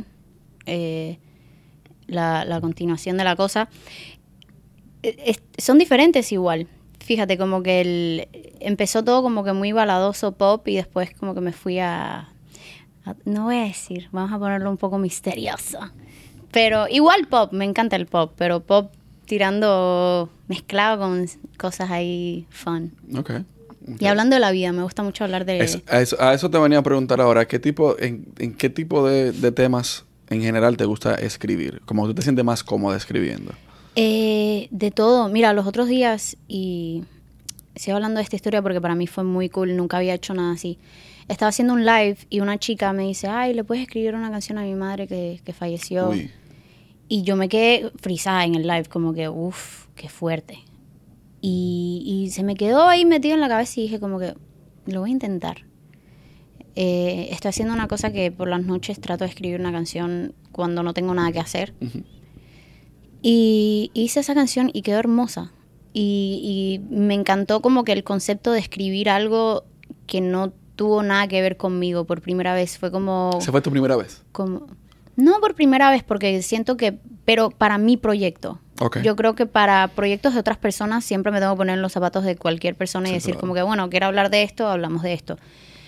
la continuación de la cosa. Son diferentes igual. fíjate, como que empezó todo como que muy baladoso pop y después como que me fui no voy a decir, vamos a ponerlo un poco misterioso. Pero igual pop, me encanta el pop, pero pop tirando, mezclado con cosas ahí fun. Okay. Y hablando de la vida, me gusta mucho hablar de... A eso te venía a preguntar ahora, ¿en qué tipo de temas en general te gusta escribir? ¿Cómo tú te sientes más cómoda escribiendo? De todo. Mira, los otros días, y sigo hablando de esta historia porque para mí fue muy cool, nunca había hecho nada así. Estaba haciendo un live y una chica me dice, ay, ¿le puedes escribir una canción a mi madre que falleció? Uy. Y yo me quedé frisada en el live, como que, uff, qué fuerte. Y se me quedó ahí metido en la cabeza y dije como que, lo voy a intentar. Estoy haciendo una cosa que por las noches trato de escribir una canción cuando no tengo nada que hacer. Uh-huh. Y hice esa canción y quedó hermosa. Y me encantó como que el concepto de escribir algo que no tuvo nada que ver conmigo por primera vez. Fue como... ¿Esa fue tu primera vez? No por primera vez, porque siento que... Pero para mi proyecto. Okay. Yo creo que para proyectos de otras personas siempre me tengo que poner en los zapatos de cualquier persona y decir claro. Como que, bueno, quiero hablar de esto, hablamos de esto.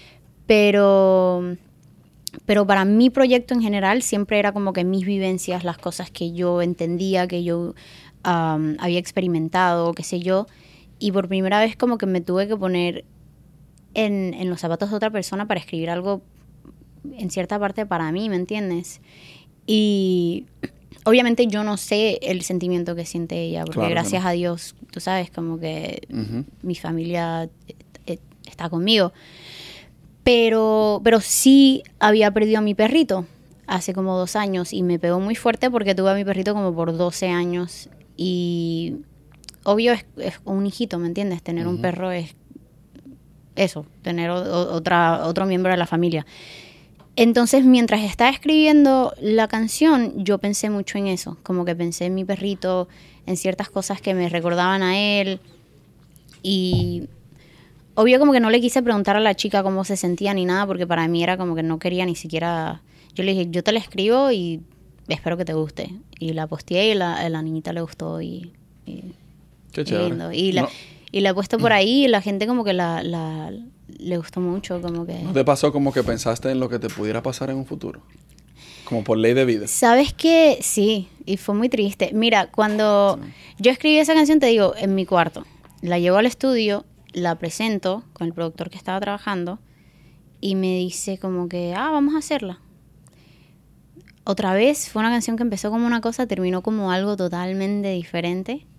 Pero para mi proyecto en general siempre era como que mis vivencias, las cosas que yo entendía, que yo había experimentado, qué sé yo. Y por primera vez como que me tuve que poner en los zapatos de otra persona para escribir algo en cierta parte para mí, ¿me entiendes? Y obviamente yo no sé el sentimiento que siente ella, porque claro, gracias a Dios, tú sabes, como que uh-huh. Mi familia está conmigo. Pero sí había perdido a mi perrito hace como 2 años y me pegó muy fuerte porque tuve a mi perrito como por 12 años. Y obvio es un hijito, ¿me entiendes? Tener uh-huh. un perro es eso, tener otro miembro de la familia. Entonces, mientras estaba escribiendo la canción, yo pensé mucho en eso. Como que pensé en mi perrito, en ciertas cosas que me recordaban a él. Y obvio como que no le quise preguntar a la chica cómo se sentía ni nada, porque para mí era como que no quería ni siquiera... Yo le dije, yo te la escribo y espero que te guste. Y la posteé y la niñita le gustó y qué chévere. Lindo. Y la he puesto por ahí y la gente como que le gustó mucho, como que... ¿No te pasó como que pensaste en lo que te pudiera pasar en un futuro? Como por ley de vida. ¿Sabes qué? Sí, y fue muy triste. Mira, cuando yo escribí esa canción, te digo, en mi cuarto. La llevo al estudio, la presento con el productor que estaba trabajando y me dice como que, vamos a hacerla. Otra vez, fue una canción que empezó como una cosa, terminó como algo totalmente diferente.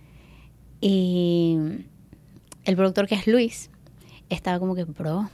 Y el productor, que es Luis, estaba como que, bro,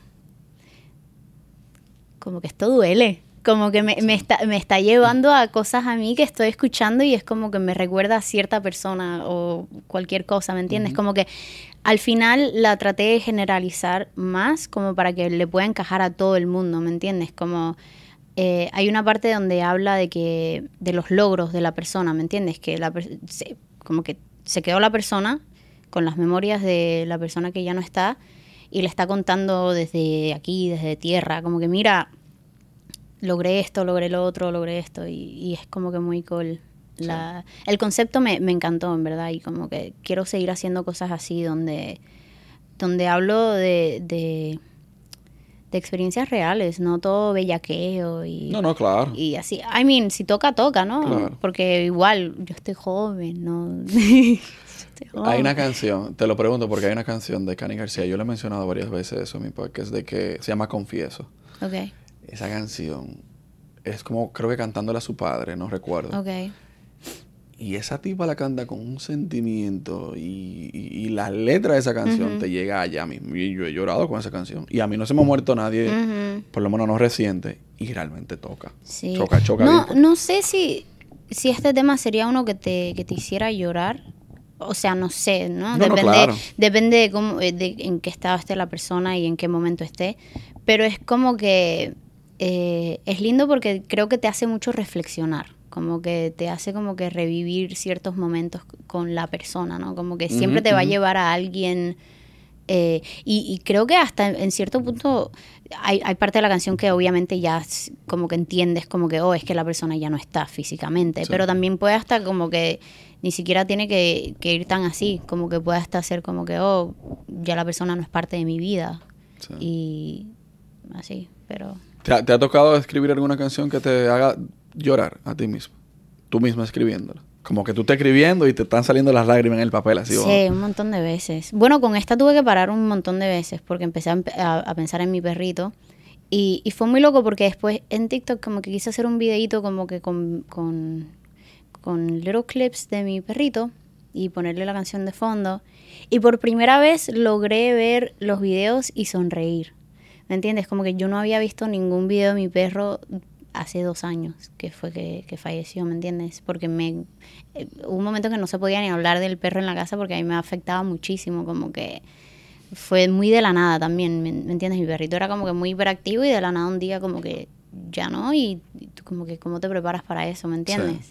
como que esto duele. Como que me está llevando a cosas a mí que estoy escuchando y es como que me recuerda a cierta persona o cualquier cosa, ¿me entiendes? Uh-huh. Como que al final la traté de generalizar más como para que le pueda encajar a todo el mundo, ¿me entiendes? Como hay una parte donde habla de los logros de la persona, ¿me entiendes? Que como que se quedó la persona con las memorias de la persona que ya no está y le está contando desde aquí, desde tierra, como que mira, logré esto, logré lo otro, logré esto y es como que muy cool. Sí. El concepto me encantó, en verdad, y como que quiero seguir haciendo cosas así donde hablo de experiencias reales, no todo bellaqueo y... No, claro. Y así, I mean, si toca, ¿no? Claro. Porque igual, yo estoy joven, ¿no? Hay una canción, te lo pregunto porque hay una canción de Cani García, yo le he mencionado varias veces eso en mi podcast, de que se llama Confieso. Okay. Esa canción es como, creo que cantándola a su padre, no recuerdo. Okay. Y esa tipa la canta con un sentimiento y la letra de esa canción uh-huh. te llega allá mismo. Y yo he llorado con esa canción. Y a mí no se me ha muerto nadie, uh-huh. por lo menos no reciente, y realmente toca. Sí. Choca. No sé si este tema sería uno que te hiciera llorar. O sea, no sé, ¿no? Claro. Depende de cómo, en qué estado esté la persona y en qué momento esté. Pero es como que es lindo porque creo que te hace mucho reflexionar. Como que te hace como que revivir ciertos momentos con la persona, ¿no? Como que siempre te va a llevar a alguien Y creo que hasta en cierto punto hay parte de la canción que obviamente ya como que entiendes como que, es que la persona ya no está físicamente, pero también puede hasta como que ni siquiera tiene que ir tan así, como que puede hasta ser como que, ya la persona no es parte de mi vida. Sí. Y así, pero... ¿Te ha tocado escribir alguna canción que te haga llorar a ti mismo? Tú misma escribiéndola. Como que tú estás escribiendo y te están saliendo las lágrimas en el papel, así. Sí, un montón de veces. Bueno, con esta tuve que parar un montón de veces porque empecé a pensar en mi perrito. Y fue muy loco porque después en TikTok como que quise hacer un videíto como que con little clips de mi perrito y ponerle la canción de fondo. Y por primera vez logré ver los videos y sonreír. ¿Me entiendes? Como que yo no había visto ningún video de mi perro hace 2 años que fue que falleció, ¿me entiendes? Porque hubo un momento que no se podía ni hablar del perro en la casa porque a mí me afectaba muchísimo, como que fue muy de la nada también, ¿me entiendes? Mi perrito era como que muy hiperactivo y de la nada un día como que ya no, y como que cómo te preparas para eso, ¿me entiendes?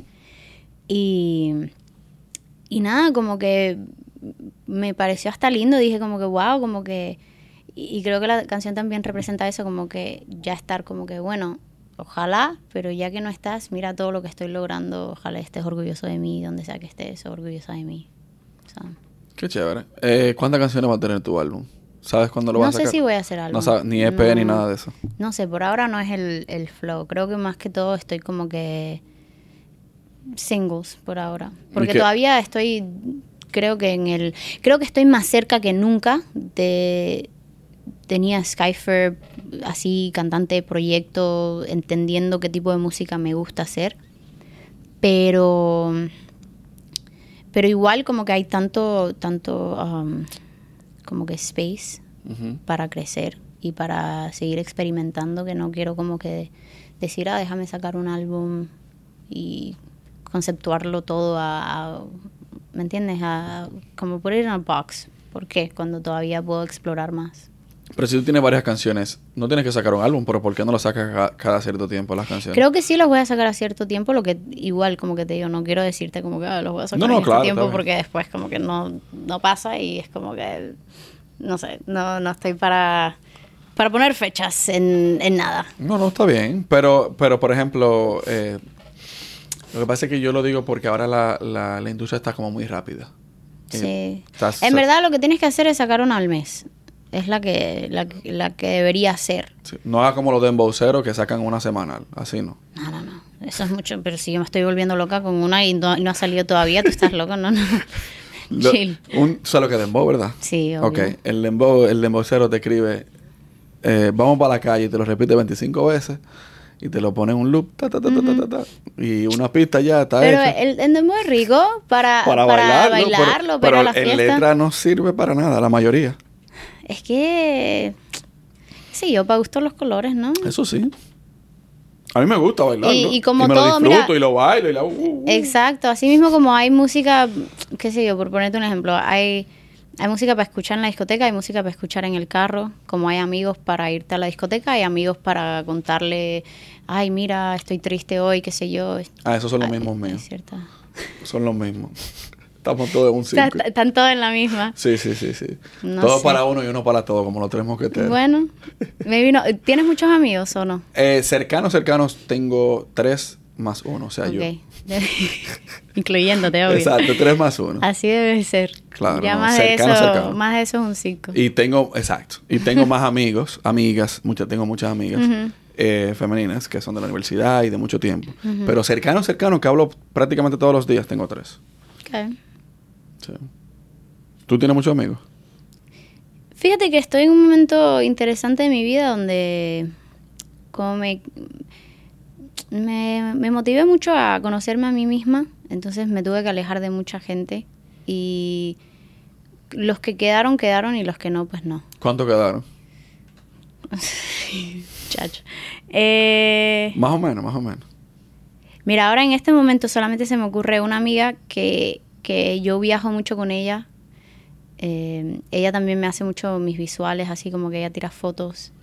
Sí. Y nada, como que me pareció hasta lindo, dije como que wow, como que... Y creo que la canción también representa eso, como que ya estar como que bueno... Ojalá, pero ya que no estás, mira todo lo que estoy logrando. Ojalá estés orgulloso de mí, donde sea que estés, orgullosa de mí. Qué chévere. ¿Cuántas canciones va a tener tu álbum? ¿Sabes cuándo lo vas a sacar? No sé si voy a hacer algo. No sabes, ni EP ni nada de eso. No sé, por ahora no es el flow. Creo que más que todo estoy como que singles por ahora. Porque todavía estoy, creo que estoy más cerca que nunca de... Tenía Skyfer así, cantante, proyecto, entendiendo qué tipo de música me gusta hacer. Pero igual como que hay tanto como que space para crecer y para seguir experimentando, que no quiero como que decir, déjame sacar un álbum y conceptuarlo todo ¿me entiendes? Como put it in a box. ¿Por qué? Cuando todavía puedo explorar más. Pero si tú tienes varias canciones, no tienes que sacar un álbum, pero ¿por qué no lo sacas cada cierto tiempo las canciones? Creo que sí los voy a sacar a cierto tiempo, lo que igual como que te digo, no quiero decirte como que los voy a sacar en este tiempo porque después como que no pasa y es como que, no sé, no estoy para poner fechas en nada. No, está bien, pero por ejemplo, lo que pasa es que yo lo digo porque ahora la industria está como muy rápida. Sí. En verdad lo que tienes que hacer es sacar una al mes. Es la que debería ser. Sí. No haga como los demboceros que sacan una semanal. Así no. No. Eso es mucho. Pero si yo me estoy volviendo loca con una y no ha salido todavía, tú estás loco, no. Chill. ¿Sabes lo que es dembow, verdad? Sí, obvio. Ok. El dembocero te escribe, vamos para la calle y te lo repite 25 veces. Y te lo pone en un loop. Y una pista ya está pero hecha. el dembow es rico para bailarlo, pero la fiesta... en letra no sirve para nada, la mayoría. Es que... Sí, yo para gusto los colores, ¿no? Eso sí. A mí me gusta bailarlo. Y como me todo, lo disfruto mira, y lo bailo. Exacto. Así mismo como hay música... Qué sé yo, por ponerte un ejemplo. Hay música para escuchar en la discoteca, hay música para escuchar en el carro. Como hay amigos para irte a la discoteca, hay amigos para contarle... Ay, mira, estoy triste hoy, qué sé yo. Esos son los mismos míos. Es cierto. Son los mismos. Estamos todos en un círculo. Están todos en la misma. Sí. No todo sé. Para uno y uno para todos, como los 3 mosqueteros. Bueno, ¿tienes muchos amigos o no? Cercanos tengo 3 más 1, o sea, yo. Incluyéndote, obvio. Exacto, 3 más 1. Así debe ser. Claro, ya no, más de eso es un 5. Y tengo más amigos, amigas, tengo muchas amigas. Femeninas que son de la universidad y de mucho tiempo. Pero cercanos que hablo prácticamente todos los días, tengo 3. Okay. Sí. ¿Tú tienes muchos amigos? Fíjate que estoy en un momento interesante de mi vida donde como me motivé mucho a conocerme a mí misma, entonces me tuve que alejar de mucha gente y los que quedaron y los que no, pues no. ¿Cuántos quedaron? Chacho. Más o menos. Mira, ahora en este momento solamente se me ocurre una amiga que yo viajo mucho con ella. Ella también me hace mucho mis visuales, así como que ella tira fotos.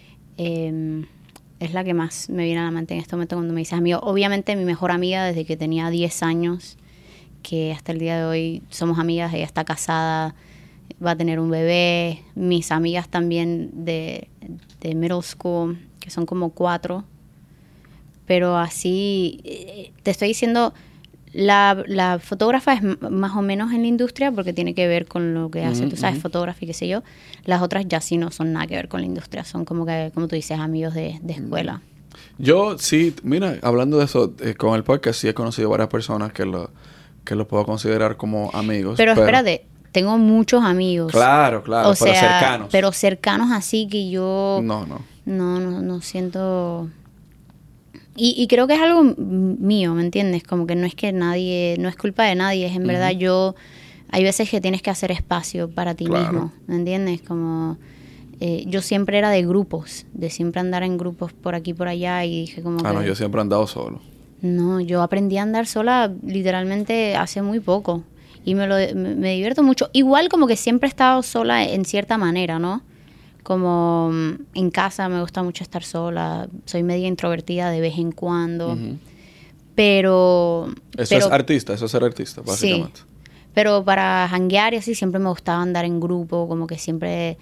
Es la que más me viene a la mente en este momento cuando me dices amigo. Obviamente mi mejor amiga desde que tenía 10 años, que hasta el día de hoy somos amigas. Ella está casada, va a tener un bebé. Mis amigas también de middle school, que son como 4. Pero así, te estoy diciendo, la fotógrafa es más o menos en la industria porque tiene que ver con lo que hace, tú sabes, fotógrafa y qué sé yo. Las otras ya sí no son nada que ver con la industria, son como que, como tú dices, amigos de escuela. Yo sí, mira, hablando de eso, con el podcast sí he conocido varias personas que lo puedo considerar como amigos. Pero espérate, tengo muchos amigos. Claro, o pero sea, cercanos. Pero cercanos así que yo... No siento... Y creo que es algo mío, ¿me entiendes? Como que no es que nadie, no es culpa de nadie, es en verdad hay veces que tienes que hacer espacio para ti mismo, ¿me entiendes? Como yo siempre era de grupos, de siempre andar en grupos por aquí por allá y dije como que... no, yo siempre he andado solo. No, yo aprendí a andar sola literalmente hace muy poco y me divierto mucho. Igual como que siempre he estado sola en cierta manera, ¿no? Como en casa me gusta mucho estar sola, soy media introvertida de vez en cuando, pero... Eso es artista, eso es ser artista, básicamente. Sí, pero para janguear y así siempre me gustaba andar en grupo, como que siempre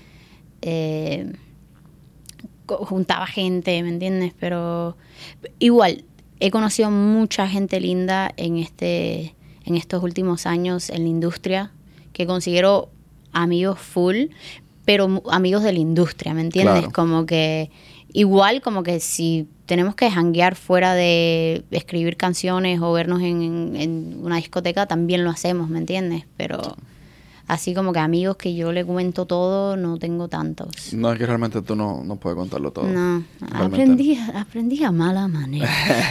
juntaba gente, ¿me entiendes? Pero igual, he conocido mucha gente linda en estos últimos años en la industria, que considero amigos full, pero amigos de la industria, ¿me entiendes? Claro. Como que igual como que si tenemos que janguear fuera de escribir canciones o vernos en una discoteca, también lo hacemos, ¿me entiendes? Pero así como que amigos que yo le cuento todo, no tengo tantos. No, es que realmente tú no puedes contarlo todo. No, aprendí a mala manera.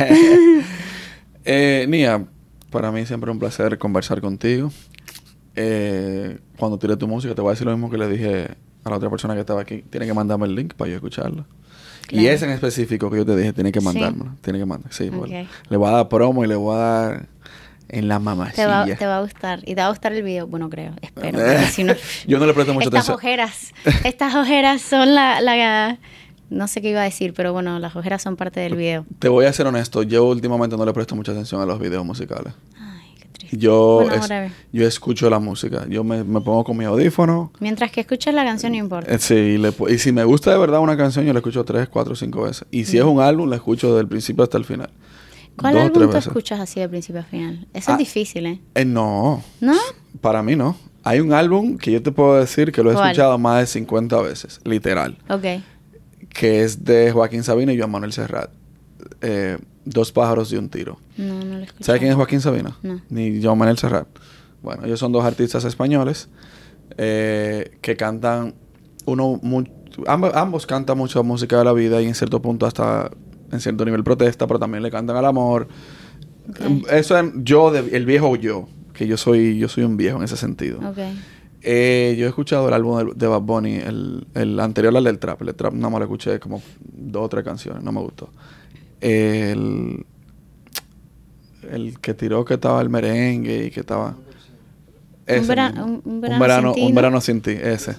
Nia, para mí siempre es un placer conversar contigo. Cuando tire tu música, te voy a decir lo mismo que le dije a la otra persona que estaba aquí. Tiene que mandarme el link para yo escucharlo. Claro. Y ese en específico que yo te dije, tiene que mandármelo. ¿Sí? Tiene que mandar. Sí, okay. Bueno. Le voy a dar promo y le voy a dar en la mamacilla. Te va a gustar. Y te va a gustar el video. Bueno, creo. Espero. Si no, yo no le presto mucha atención. Estas ojeras son la... No sé qué iba a decir, pero bueno, las ojeras son parte del video. Te voy a ser honesto. Yo últimamente no le presto mucha atención a los videos musicales. triste. Yo escucho la música. Yo me pongo con mi audífono. Mientras que escuchas la canción no importa. Sí, y si me gusta de verdad una canción, yo la escucho 3, 4, 5 veces. Y si es un álbum, la escucho desde el principio hasta el final. ¿Cuál álbum tú escuchas así de principio a final? Eso es difícil, ¿eh? No. ¿No? Para mí no. Hay un álbum que yo te puedo decir que lo he escuchado más de 50 veces, literal. Ok. Que es de Joaquín Sabina y Joan Manuel Serrat. Dos pájaros de un tiro. No lo escuché. ¿Sabes quién es Joaquín Sabina? No. Ni Joan Manuel Serrat. Bueno, ellos son dos artistas españoles que cantan... ambos cantan mucho música de la vida y en cierto punto hasta... en cierto nivel protesta, pero también le cantan al amor. Okay. Eso es el viejo yo, que yo soy un viejo en ese sentido. Okay. Yo he escuchado el álbum de Bad Bunny, el anterior al del trap. El trap nada más lo escuché como 2 o 3 canciones, no me gustó. El que tiró que estaba el merengue y que estaba... Un verano sin ti, ese.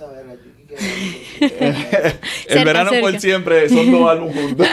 El verano cerca. Por siempre, son 2 álbumes juntos.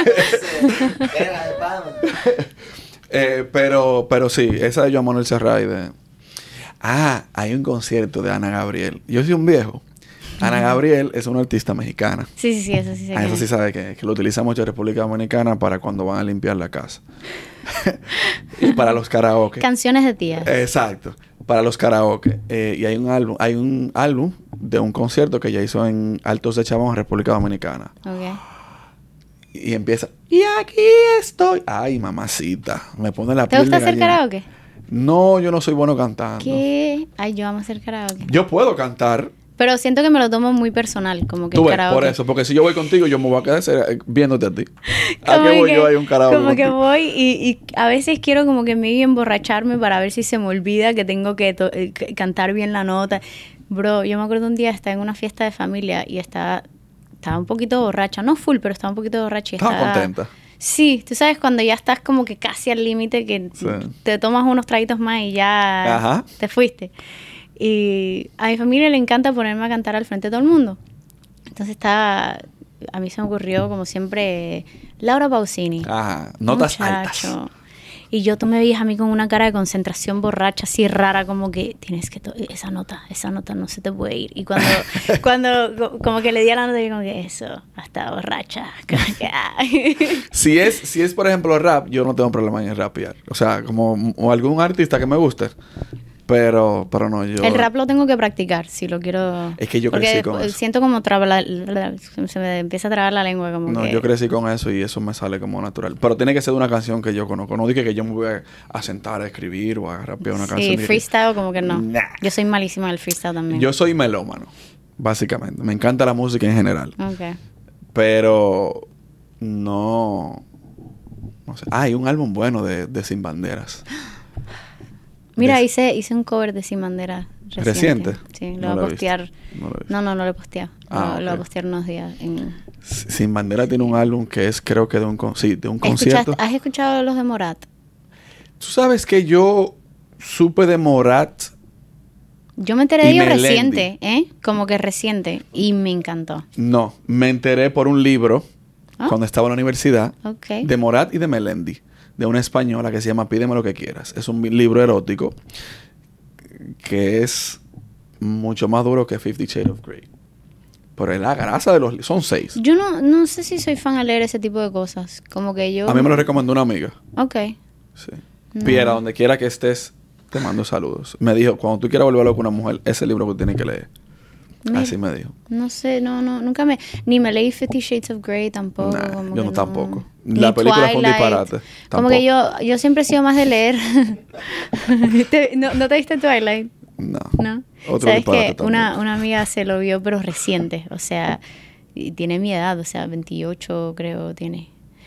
Pero sí, esa de Joan Manuel Serrat y de... hay un concierto de Ana Gabriel. Yo soy un viejo. Ana Gabriel es una artista mexicana. Sí, eso sí sé. Eso sí sabe que lo utiliza mucho en República Dominicana para cuando van a limpiar la casa. Y para los karaoke. Canciones de tías. Exacto. Para los karaoke. Y hay un álbum de un concierto que ella hizo en Altos de Chabón, República Dominicana. Okay. Y empieza... Y aquí estoy. Ay, mamacita. Me pone la piel de gallina. ¿Te gusta hacer karaoke? No, yo no soy bueno cantando. ¿Qué? Ay, yo amo hacer karaoke. Yo puedo cantar. Pero siento que me lo tomo muy personal, como que tú ves, karaoke. Por eso, porque si yo voy contigo, yo me voy a quedar viéndote a ti. ¿A qué voy yo? Hay un karaoke como contigo. Que voy y a veces quiero como que medio emborracharme para ver si se me olvida que tengo que cantar bien la nota. Bro, yo me acuerdo un día estaba en una fiesta de familia y estaba un poquito borracha. No full, pero estaba un poquito borracha. Estaba contenta. Sí, tú sabes cuando ya estás como que casi al límite que sí. Te tomas unos traguitos más y ya te fuiste. Y a mi familia le encanta ponerme a cantar al frente de todo el mundo. Entonces a mí se me ocurrió como siempre Laura Pausini. Notas altas. Y tú me veías a mí con una cara de concentración borracha, así rara, como que tienes que... esa nota no se te puede ir. Y cuando como que le di a la nota, y como que eso, hasta borracha. Como que, si es, por ejemplo, rap, yo no tengo problema en rapear. O sea, como o algún artista que me guste. Pero no, yo... El rap lo tengo que practicar, si lo quiero... Es que yo crecí con eso. Siento como se me empieza a trabar la lengua, como no, que... yo crecí con eso y eso me sale como natural. Pero tiene que ser una canción que yo conozco. No dije que yo me voy a sentar a escribir o a rapear una canción. Sí, freestyle como que no. Nah. Yo soy malísima en el freestyle también. Yo soy melómano, básicamente. Me encanta la música en general. Okay. Pero no sé. Hay un álbum bueno de Sin Banderas. Mira, hice un cover de Sin Bandera reciente. Sí, lo voy a postear. No lo he posteado. Lo voy a postear unos días. Sin Bandera tiene un álbum que es, creo que de un concierto. ¿Has escuchado los de Morat? Tú sabes que yo supe de Morat. Yo me enteré de ellos Melendi. reciente, como que reciente, y me encantó. No, me enteré por un libro cuando estaba en la universidad de Morat y de Melendi, de una española que se llama Pídeme lo que quieras. Es un libro erótico que es mucho más duro que 50 Shades of Grey. Pero es la grasa de los... Son 6. Yo no sé si soy fan a leer ese tipo de cosas. Como que yo... A mí me lo recomendó una amiga. Ok. Sí. No. Piera, donde quiera que estés, te mando saludos. Me dijo, cuando tú quieras volver loco con una mujer, ese libro que tienes que leer. Mira, así me dijo. No sé, nunca ni me leí 50 Shades of Grey tampoco. Nah, como yo no tampoco. Ni La película fue un Twilight. disparate. Como Tampoco. que yo siempre he sido más de leer. ¿No te viste Twilight? No. Otro ¿sabes que una amiga se lo vio, pero reciente? O sea, y tiene mi edad, o sea, 28 creo tiene.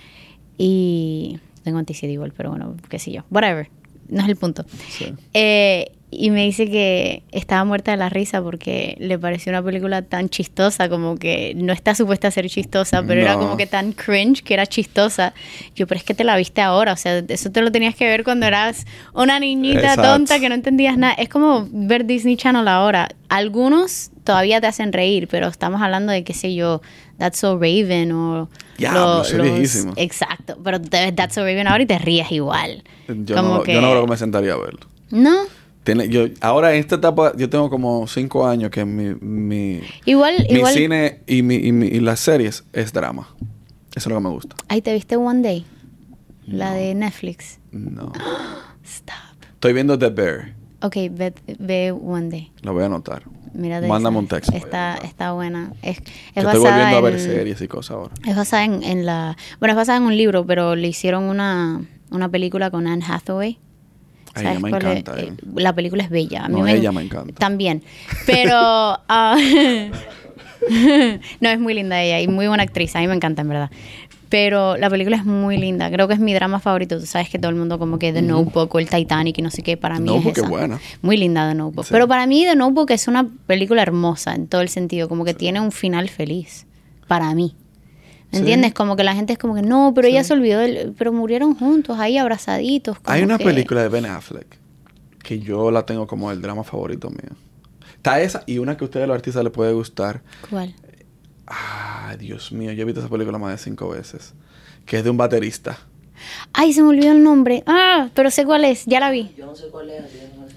Y tengo 27 igual, pero bueno, qué sé yo. Whatever. No es el punto. Sí. Y me dice que estaba muerta de la risa porque le pareció una película tan chistosa, como que no está supuesta a ser chistosa, pero era como que tan cringe que era chistosa. Yo, pero es que te la viste ahora, o sea, eso te lo tenías que ver cuando eras una niñita tonta que no entendías nada. Es como ver Disney Channel ahora. Algunos todavía te hacen reír, pero estamos hablando de, qué sé yo, That's So Raven o... es viejísimo. Exacto, pero te ves That's So Raven ahora y te ríes igual. Yo no creo que me sentaría a verlo. ¿No? Ahora en esta etapa yo tengo como 5 años que mi cine y las series es drama. Eso es lo que me gusta. Ahí te viste One Day, la de Netflix. No. Stop. Estoy viendo The Bear. Ok, ve One Day. Lo voy a anotar. Mira, mándame un texto. Está buena. Es que estoy volviendo a ver series y cosas ahora. Es basada es basada en un libro, pero le hicieron una película con Anne Hathaway. A ella me encanta. La película es bella. A mí ella me encanta. También. Pero... no, es muy linda ella y muy buena actriz. A mí me encanta, en verdad. Pero la película es muy linda. Creo que es mi drama favorito. Tú sabes que todo el mundo como que The Notebook o el Titanic y no sé qué. Para mí es esa. Es buena. Muy linda The Notebook. Sí. Pero para mí The Notebook es una película hermosa en todo el sentido. Como que tiene un final feliz. Para mí. ¿Me entiendes? Como que la gente es como que no, pero ella se olvidó pero murieron juntos ahí abrazaditos. Hay una película de Ben Affleck que yo la tengo como el drama favorito mío. Está esa y una que a ustedes los artistas les puede gustar. ¿Cuál? Dios mío, yo he visto esa película más de 5 veces. Que es de un baterista. Ay, se me olvidó el nombre. Pero sé cuál es, ya la vi. Yo no sé cuál es.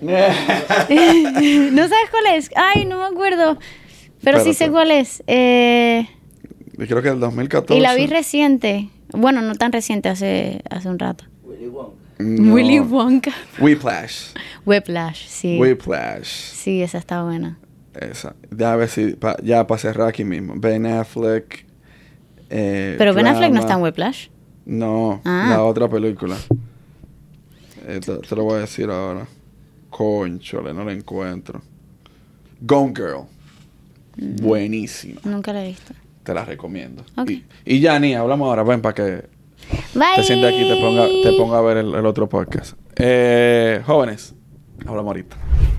¿No sabes cuál es? Ay, no me acuerdo. Pero sí sé cuál es. Creo que es del 2014. Y la vi reciente. Bueno, no tan reciente, hace un rato. Willy Wonka. No. Willy Wonka. Whiplash. Whiplash, sí. Whiplash. Sí, esa está buena. Esa. Ya a ver si... ya para cerrar aquí mismo. Ben Affleck. Pero Ben Affleck no está en Whiplash. No, la otra película. Te lo voy a decir ahora. Conchole, no la encuentro. Gone Girl. Buenísima. Nunca la he visto. Te la recomiendo. Okay. Y Yanni, hablamos ahora. Ven para que te sientes aquí y te ponga a ver el otro podcast. Jóvenes, hablamos ahorita.